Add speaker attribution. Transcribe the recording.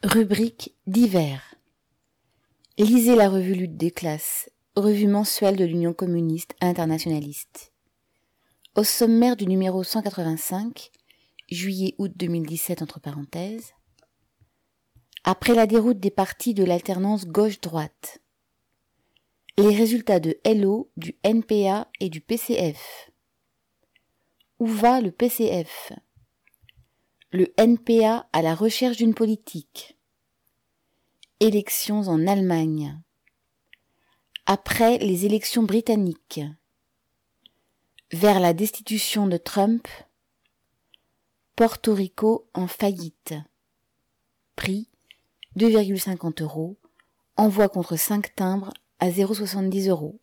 Speaker 1: Rubrique divers. Lisez la revue Lutte des classes, revue mensuelle de l'Union communiste internationaliste. Au sommaire du numéro 185, juillet-août 2017 entre parenthèses. Après la déroute des partis de l'alternance gauche-droite. Les résultats de LO, du NPA et du PCF. Où va le PCF ? Le NPA à la recherche d'une politique. Élections en Allemagne. Après les élections britanniques. Vers la destitution de Trump. Porto Rico en faillite. Prix 2,50 €. Envoi contre 5 timbres à 0,70 €.